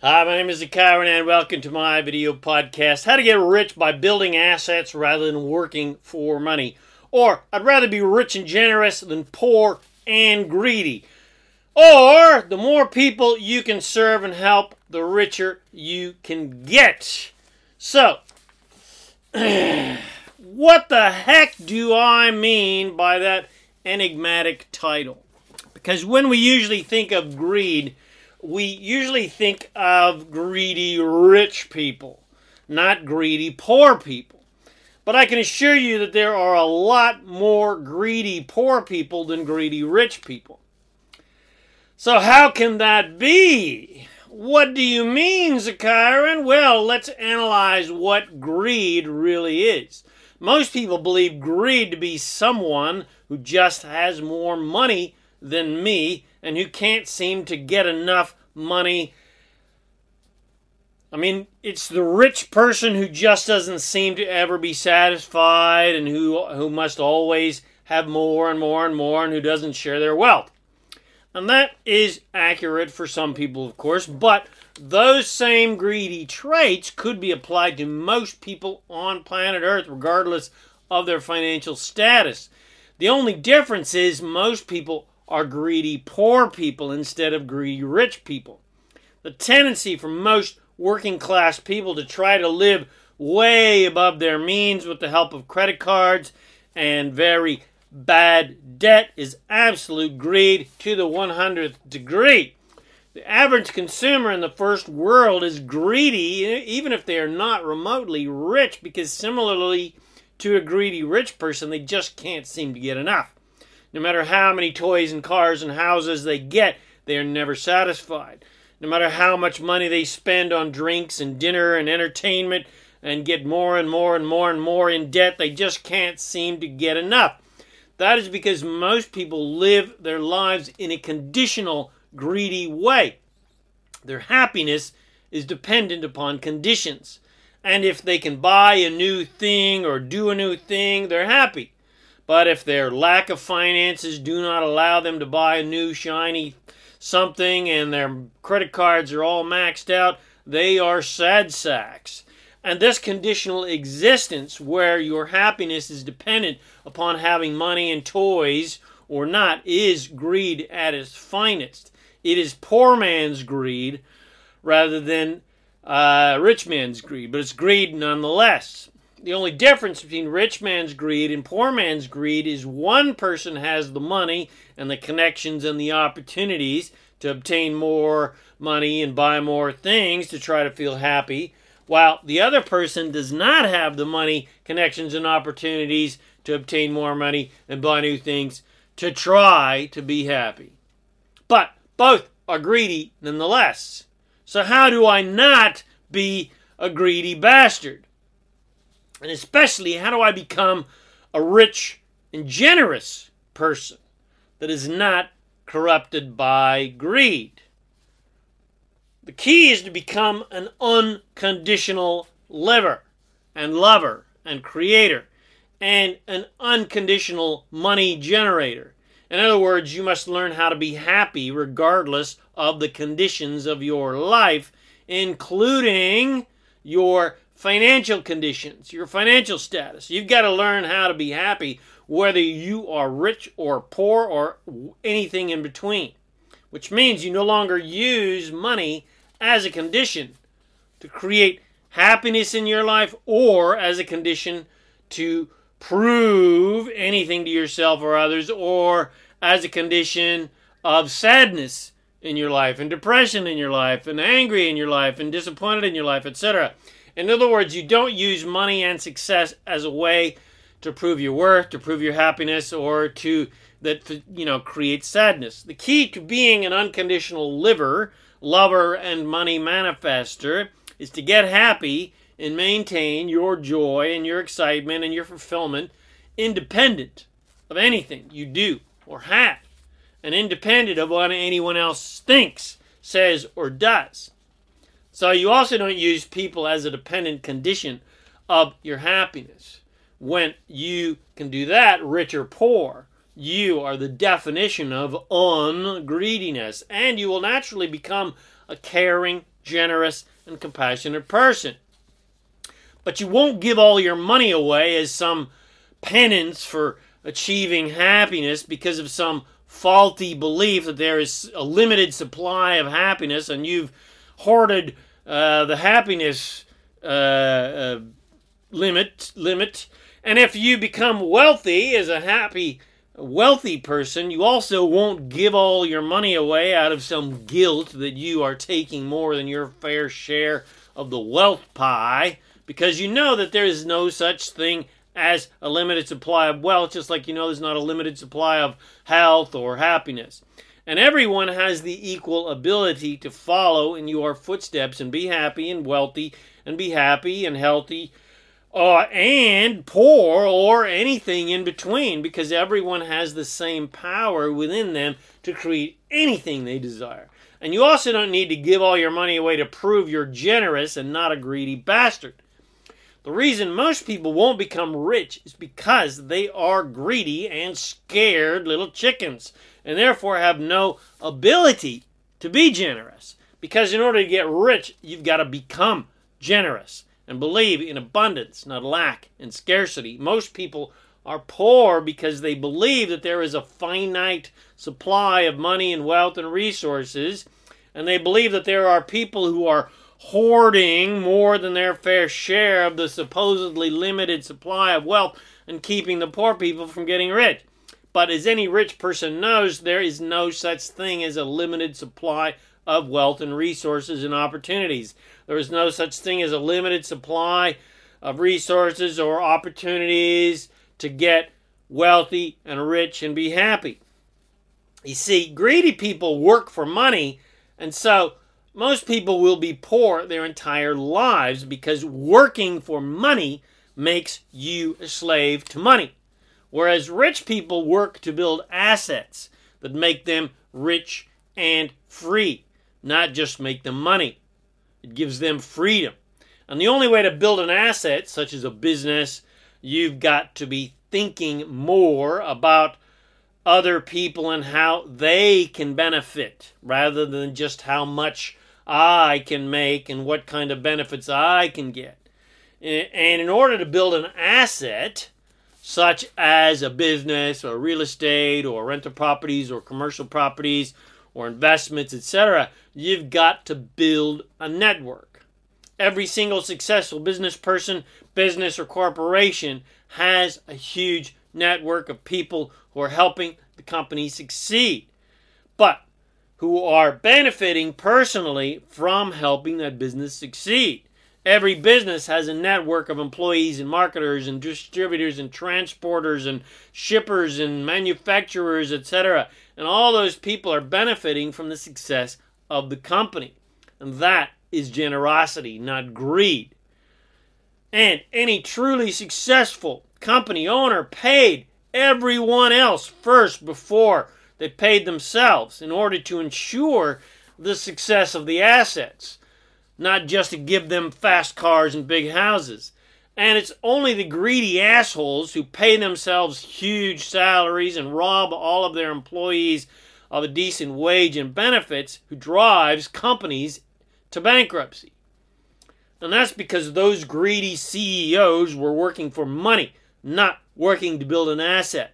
Hi, my name is Kyron and welcome to my video podcast, How to Get Rich by Building Assets Rather Than Working for Money. Or, I'd rather be rich and generous than poor and greedy. Or, the more people you can serve and help, the richer you can get. So, what the heck do I mean by that enigmatic title? Because when we usually think of greed, we usually think of greedy rich people, not greedy poor people. But I can assure you that there are a lot more greedy poor people than greedy rich people. So how can that be? What do you mean, Zakarin? Well, let's analyze what greed really is. Most people believe greed to be someone who just has more money than me and who can't seem to get enough money. I mean, it's the rich person who just doesn't seem to ever be satisfied and who must always have more and more and more and who doesn't share their wealth. And that is accurate for some people, of course, but those same greedy traits could be applied to most people on planet Earth, regardless of their financial status. The only difference is most people are greedy poor people instead of greedy rich people. The tendency for most working class people to try to live way above their means with the help of credit cards and very bad debt is absolute greed to the 100th degree. The average consumer in the first world is greedy even if they are not remotely rich, because similarly to a greedy rich person, they just can't seem to get enough. No matter how many toys and cars and houses they get, they are never satisfied. No matter how much money they spend on drinks and dinner and entertainment and get more and more and more and more in debt, they just can't seem to get enough. That is because most people live their lives in a conditional, greedy way. Their happiness is dependent upon conditions. And if they can buy a new thing or do a new thing, they're happy. But if their lack of finances do not allow them to buy a new shiny something and their credit cards are all maxed out, they are sad sacks. And this conditional existence where your happiness is dependent upon having money and toys or not is greed at its finest. It is poor man's greed rather than rich man's greed, but it's greed nonetheless. The only difference between rich man's greed and poor man's greed is one person has the money and the connections and the opportunities to obtain more money and buy more things to try to feel happy, while the other person does not have the money, connections, and opportunities to obtain more money and buy new things to try to be happy. But both are greedy nonetheless. So how do I not be a greedy bastard? And especially, how do I become a rich and generous person that is not corrupted by greed? The key is to become an unconditional liver and lover and creator and an unconditional money generator. In other words, you must learn how to be happy regardless of the conditions of your life, including your financial conditions, your financial status. You've got to learn how to be happy whether you are rich or poor or anything in between, which means you no longer use money as a condition to create happiness in your life or as a condition to prove anything to yourself or others, or as a condition of sadness in your life and depression in your life and angry in your life and disappointed in your life, etc. In other words, you don't use money and success as a way to prove your worth, to prove your happiness, or to create sadness. The key to being an unconditional liver, lover, and money manifester is to get happy and maintain your joy and your excitement and your fulfillment independent of anything you do or have, and independent of what anyone else thinks, says, or does. So you also don't use people as a dependent condition of your happiness. When you can do that, rich or poor, you are the definition of ungreediness, and you will naturally become a caring, generous, and compassionate person. But you won't give all your money away as some penance for achieving happiness because of some faulty belief that there is a limited supply of happiness and you've hoarded the happiness limit. And if you become wealthy as a wealthy person, you also won't give all your money away out of some guilt that you are taking more than your fair share of the wealth pie, because you know that there is no such thing as a limited supply of wealth, just like you know there's not a limited supply of health or happiness. And everyone has the equal ability to follow in your footsteps and be happy and wealthy and be happy and healthy and poor or anything in between, because everyone has the same power within them to create anything they desire. And you also don't need to give all your money away to prove you're generous and not a greedy bastard. The reason most people won't become rich is because they are greedy and scared little chickens, and therefore have no ability to be generous. Because in order to get rich, you've got to become generous and believe in abundance, not lack and scarcity. Most people are poor because they believe that there is a finite supply of money and wealth and resources, and they believe that there are people who are hoarding more than their fair share of the supposedly limited supply of wealth and keeping the poor people from getting rich. But as any rich person knows, there is no such thing as a limited supply of wealth and resources and opportunities. There is no such thing as a limited supply of resources or opportunities to get wealthy and rich and be happy. You see, greedy people work for money, and so most people will be poor their entire lives because working for money makes you a slave to money. Whereas rich people work to build assets that make them rich and free, not just make them money. It gives them freedom. And the only way to build an asset, such as a business, you've got to be thinking more about other people and how they can benefit, rather than just how much I can make and what kind of benefits I can get. And in order to build an asset, such as a business or real estate or rental properties or commercial properties or investments, etc., you've got to build a network. Every single successful business person, business, or corporation has a huge network of people who are helping the company succeed, but who are benefiting personally from helping that business succeed. Every business has a network of employees and marketers and distributors and transporters and shippers and manufacturers, etc. And all those people are benefiting from the success of the company. And that is generosity, not greed. And any truly successful company owner paid everyone else first before they paid themselves in order to ensure the success of the assets, not just to give them fast cars and big houses. And it's only the greedy assholes who pay themselves huge salaries and rob all of their employees of a decent wage and benefits who drives companies to bankruptcy. And that's because those greedy CEOs were working for money, not working to build an asset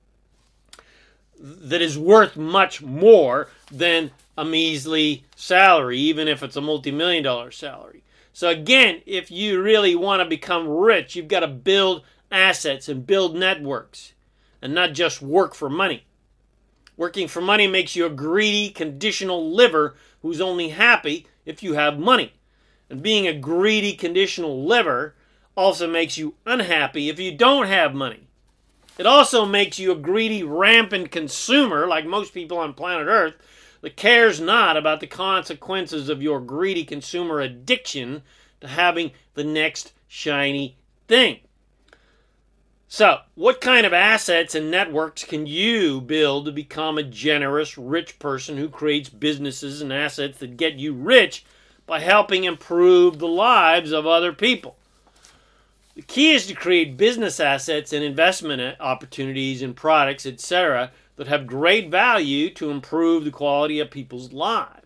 that is worth much more than a measly salary, even if it's a multi-million-dollar salary. So again, if you really want to become rich, you've got to build assets and build networks and not just work for money. Working for money makes you a greedy, conditional liver who's only happy if you have money. And being a greedy, conditional liver also makes you unhappy if you don't have money. It also makes you a greedy, rampant consumer, like most people on planet Earth, that cares not about the consequences of your greedy consumer addiction to having the next shiny thing. So, what kind of assets and networks can you build to become a generous, rich person who creates businesses and assets that get you rich by helping improve the lives of other people? The key is to create business assets and investment opportunities and products, etc., that have great value to improve the quality of people's lives.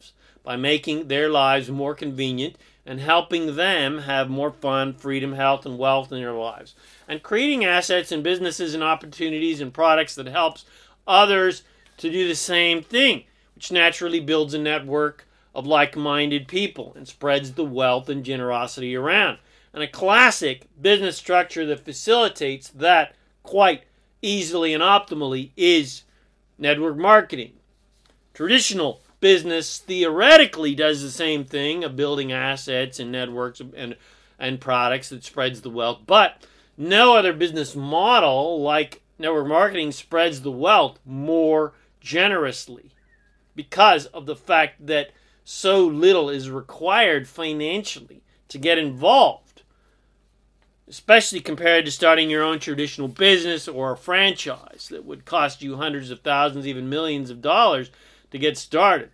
by making their lives more convenient and helping them have more fun, freedom, health, and wealth in their lives. And creating assets and businesses and opportunities and products that helps others to do the same thing, which naturally builds a network of like-minded people and spreads the wealth and generosity around. And a classic business structure that facilitates that quite easily and optimally is network marketing. Traditional business theoretically does the same thing of building assets and networks and products that spreads the wealth, but no other business model like network marketing spreads the wealth more generously because of the fact that so little is required financially to get involved, especially compared to starting your own traditional business or a franchise that would cost you hundreds of thousands, even millions of dollars to get started.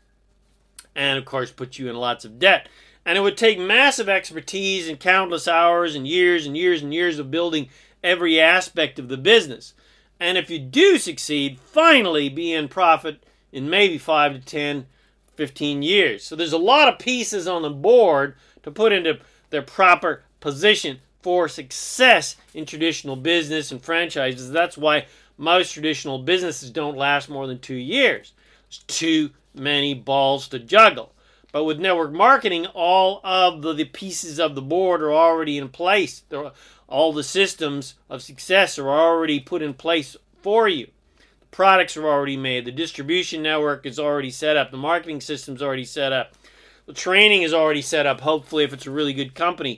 And, of course, put you in lots of debt. And it would take massive expertise and countless hours and years and years and years of building every aspect of the business. And if you do succeed, finally be in profit in maybe 5 to 10, 15 years. So there's a lot of pieces on the board to put into their proper position for success in traditional business and franchises. That's why most traditional businesses don't last more than 2 years. There's too many balls to juggle. But with network marketing, all of the pieces of the board are already in place. All the systems of success are already put in place for you. The products are already made. The distribution network is already set up. The marketing system is already set up. The training is already set up, hopefully, if it's a really good company.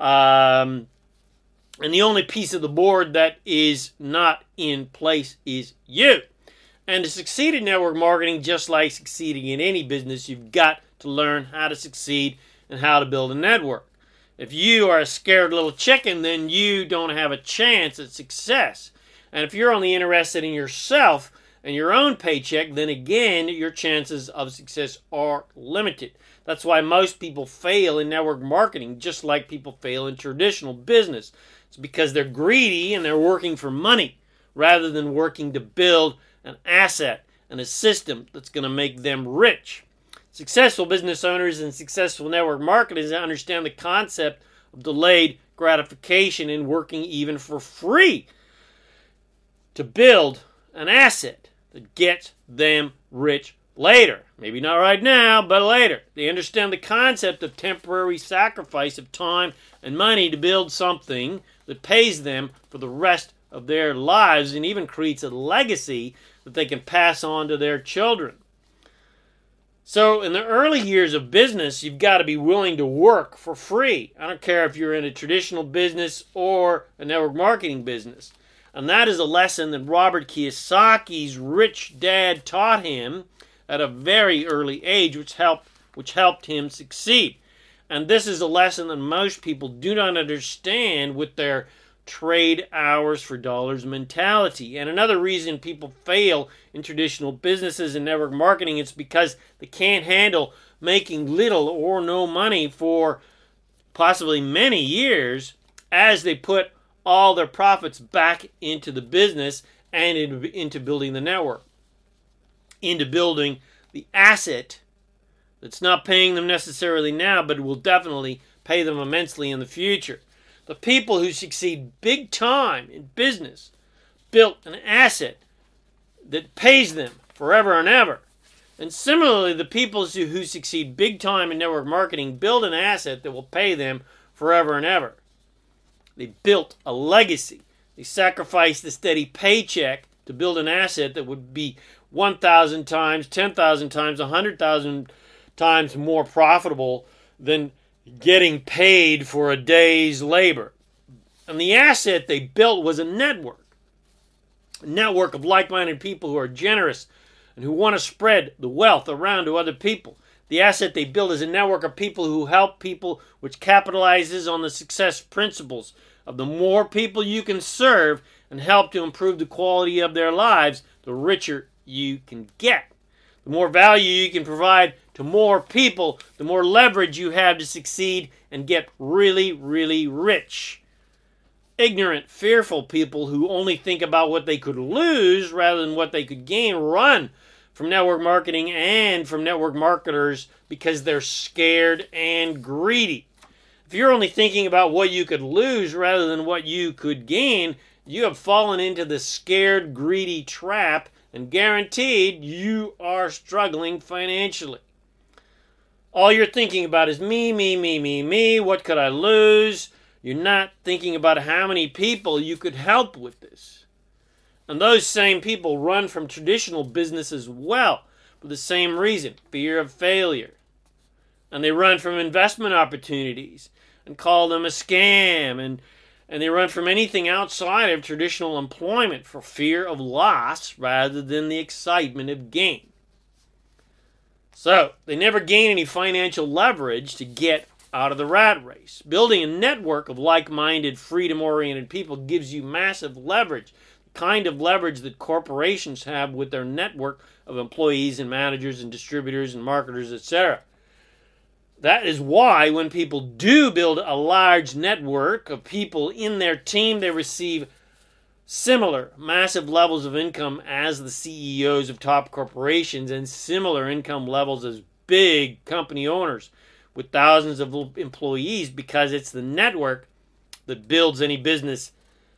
And the only piece of the board that is not in place is you. And to succeed in network marketing, just like succeeding in any business, you've got to learn how to succeed and how to build a network. If you are a scared little chicken, then you don't have a chance at success. And if you're only interested in yourself and your own paycheck, then again, your chances of success are limited. That's why most people fail in network marketing, just like people fail in traditional business. It's because they're greedy and they're working for money rather than working to build an asset and a system that's going to make them rich. Successful business owners and successful network marketers understand the concept of delayed gratification and working even for free to build an asset that gets them rich later. Maybe not right now, but later. They understand the concept of temporary sacrifice of time and money to build something that pays them for the rest of their lives and even creates a legacy that they can pass on to their children. So in the early years of business, you've got to be willing to work for free. I don't care if you're in a traditional business or a network marketing business. And that is a lesson that Robert Kiyosaki's rich dad taught him at a very early age, which helped him succeed. And this is a lesson that most people do not understand with their trade hours for dollars mentality. And another reason people fail in traditional businesses and network marketing is because they can't handle making little or no money for possibly many years as they put all their profits back into the business and into building the network, into building the asset that's not paying them necessarily now, but will definitely pay them immensely in the future. The people who succeed big time in business built an asset that pays them forever and ever. And similarly, the people who succeed big time in network marketing build an asset that will pay them forever and ever. They built a legacy. They sacrificed the steady paycheck to build an asset that would be 1,000 times, 10,000 times, 100,000 times more profitable than getting paid for a day's labor. And the asset they built was a network of like-minded people who are generous and who want to spread the wealth around to other people. The asset they build is a network of people who help people, which capitalizes on the success principles of the more people you can serve and help to improve the quality of their lives, the richer you can get. The more value you can provide to more people, the more leverage you have to succeed and get really, really rich. Ignorant, fearful people who only think about what they could lose rather than what they could gain run from network marketing and from network marketers because they're scared and greedy. If you're only thinking about what you could lose rather than what you could gain, you have fallen into the scared, greedy trap, and guaranteed you are struggling financially. All you're thinking about is me, what could I lose? You're not thinking about how many people you could help with this. And those same people run from traditional business as well for the same reason, fear of failure. And they run from investment opportunities and call them a scam, and they run from anything outside of traditional employment for fear of loss rather than the excitement of gain. So, they never gain any financial leverage to get out of the rat race. Building a network of like-minded, freedom-oriented people gives you massive leverage, the kind of leverage that corporations have with their network of employees and managers and distributors and marketers, etc. That is why when people do build a large network of people in their team, they receive similar massive levels of income as the CEOs of top corporations and similar income levels as big company owners with thousands of employees, because it's the network that builds any business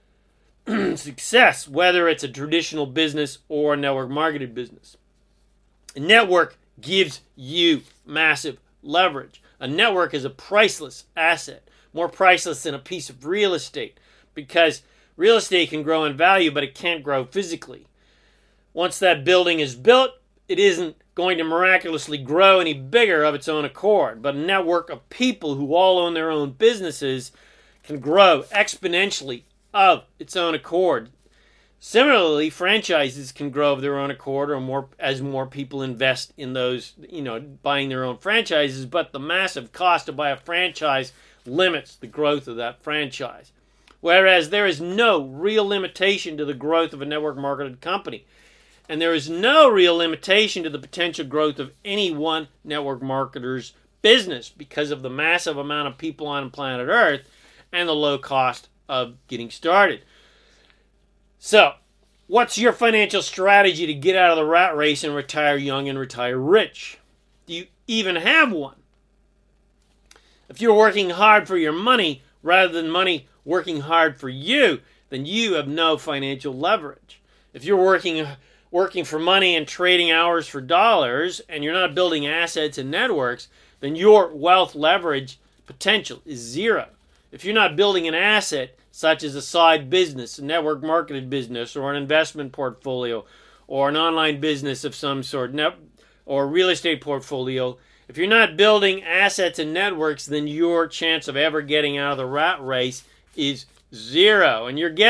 success, whether it's a traditional business or a network marketed business. A network gives you massive leverage. A network is a priceless asset, more priceless than a piece of real estate, because real estate can grow in value, but it can't grow physically. Once that building is built, it isn't going to miraculously grow any bigger of its own accord. But a network of people who all own their own businesses can grow exponentially of its own accord. Similarly, franchises can grow of their own accord or more as more people invest in those, buying their own franchises, but the massive cost to buy a franchise limits the growth of that franchise. Whereas there is no real limitation to the growth of a network marketed company. And there is no real limitation to the potential growth of any one network marketer's business because of the massive amount of people on planet Earth and the low cost of getting started. So, what's your financial strategy to get out of the rat race and retire young and retire rich? Do you even have one? If you're working hard for your money rather than money working hard for you, then you have no financial leverage. If you're working for money and trading hours for dollars and you're not building assets and networks, then your wealth leverage potential is zero. If you're not building an asset such as a side business, a network marketed business, or an investment portfolio, or an online business of some sort, or a real estate portfolio, if you're not building assets and networks, then your chance of ever getting out of the rat race is zero. And you're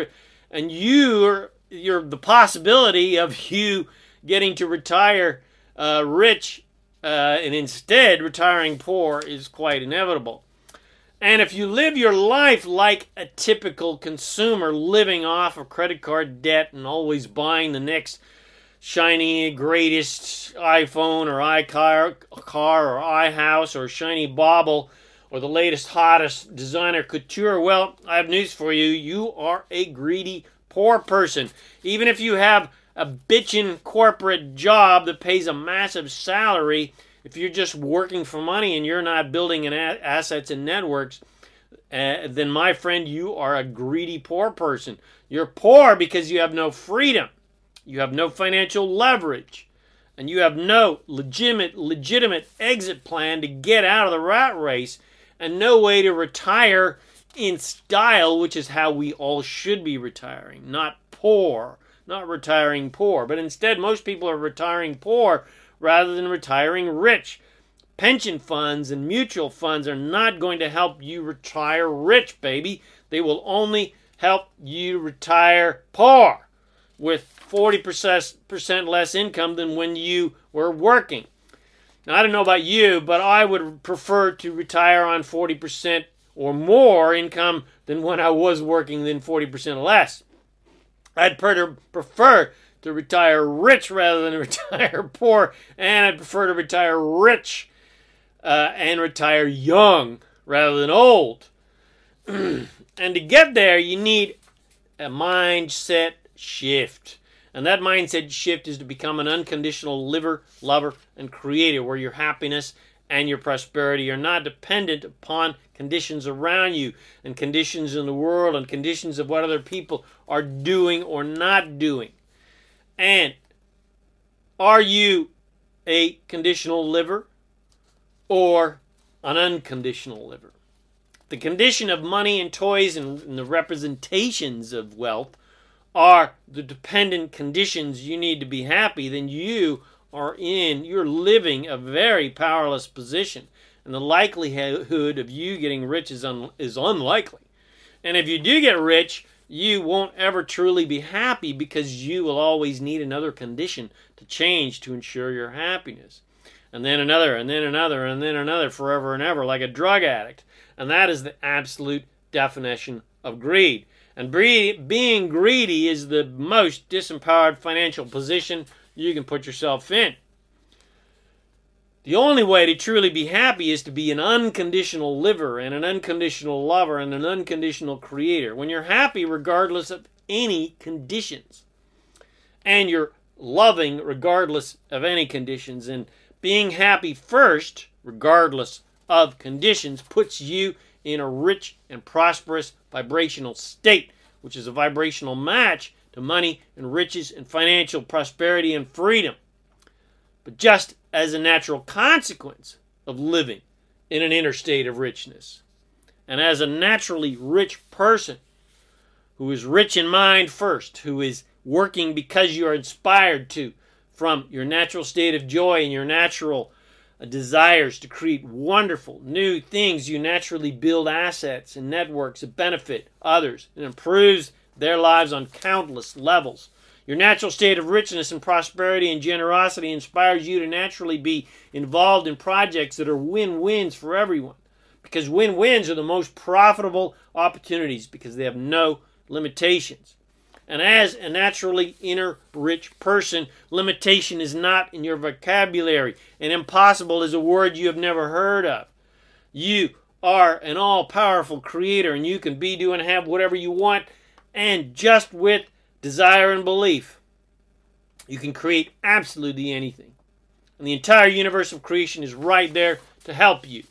the possibility of you getting to retire rich and instead retiring poor is quite inevitable. And if you live your life like a typical consumer, living off of credit card debt and always buying the next shiny, greatest iPhone or iCar or iHouse or shiny bauble or the latest, hottest designer couture, well, I have news for you. You are a greedy, poor person. Even if you have a bitchin' corporate job that pays a massive salary, if you're just working for money and you're not building assets and networks, then my friend, you are a greedy, poor person. You're poor because you have no freedom. You have no financial leverage. And you have no legitimate exit plan to get out of the rat race, and no way to retire in style, which is how we all should be retiring. Not retiring poor. But instead, most people are retiring poor rather than retiring rich. Pension funds and mutual funds are not going to help you retire rich, baby. They will only help you retire poor with 40% less income than when you were working. Now, I don't know about you, but I would prefer to retire on 40% or more income than when I was working than 40% less. I'd prefer to retire rich rather than retire poor, and I'd prefer to retire rich and retire young rather than old. And to get there, you need a mindset shift. And that mindset shift is to become an unconditional liver, lover, and creator, where your happiness and your prosperity are not dependent upon conditions around you and conditions in the world and conditions of what other people are doing or not doing. And are you a conditional liver or an unconditional liver? The condition of money and toys and the representations of wealth are the dependent conditions you need to be happy, then you're living a very powerless position. And the likelihood of you getting rich is unlikely. And if you do get rich, you won't ever truly be happy because you will always need another condition to change to ensure your happiness. And then another, and then another, and then another, forever and ever, like a drug addict. And that is the absolute definition of greed. And being greedy is the most disempowered financial position you can put yourself in. The only way to truly be happy is to be an unconditional liver and an unconditional lover and an unconditional creator. When you're happy regardless of any conditions. And you're loving regardless of any conditions. And being happy first, regardless of conditions, puts you in a rich and prosperous vibrational state, which is a vibrational match to money and riches and financial prosperity and freedom. But just as a natural consequence of living in an inner state of richness, and as a naturally rich person who is rich in mind first, who is working because you are inspired to, from your natural state of joy and your natural desires to create wonderful new things, you naturally build assets and networks that benefit others and improves their lives on countless levels. Your natural state of richness and prosperity and generosity inspires you to naturally be involved in projects that are win-wins for everyone, because win-wins are the most profitable opportunities because they have no limitations. And as a naturally inner rich person, limitation is not in your vocabulary, and impossible is a word you have never heard of. You are an all-powerful creator, and you can be, do, and have whatever you want, and just with desire and belief, you can create absolutely anything. And the entire universe of creation is right there to help you.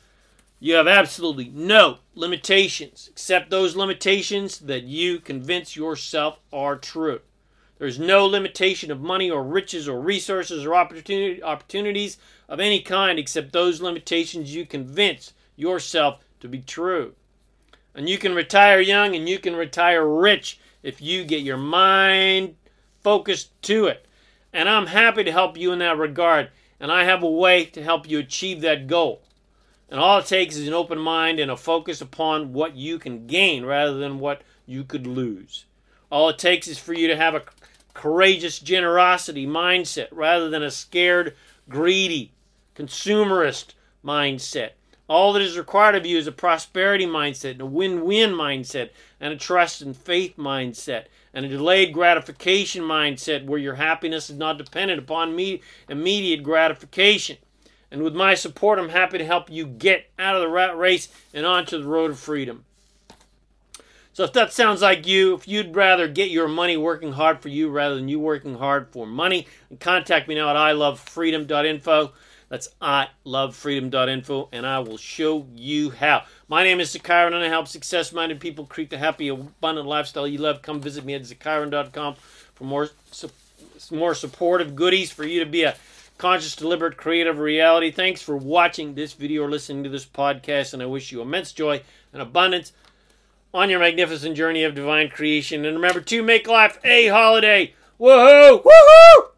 You have absolutely no limitations, except those limitations that you convince yourself are true. There's no limitation of money or riches or resources or opportunities of any kind, except those limitations you convince yourself to be true. And you can retire young and you can retire rich if you get your mind focused to it. And I'm happy to help you in that regard. And I have a way to help you achieve that goal. And all it takes is an open mind and a focus upon what you can gain rather than what you could lose. All it takes is for you to have a courageous generosity mindset rather than a scared, greedy, consumerist mindset. All that is required of you is a prosperity mindset, and a win-win mindset, and a trust and faith mindset, and a delayed gratification mindset where your happiness is not dependent upon immediate gratification. And with my support, I'm happy to help you get out of the rat race and onto the road of freedom. So if that sounds like you, if you'd rather get your money working hard for you rather than you working hard for money, then contact me now at ilovefreedom.info. That's ilovefreedom.info, and I will show you how. My name is Zakairan, and I help success-minded people create the happy, abundant lifestyle you love. Come visit me at zakairan.com for more supportive goodies for you to be a conscious, deliberate, creative reality. Thanks for watching this video or listening to this podcast, and I wish you immense joy and abundance on your magnificent journey of divine creation. And remember to make life a holiday. Woohoo! Woohoo!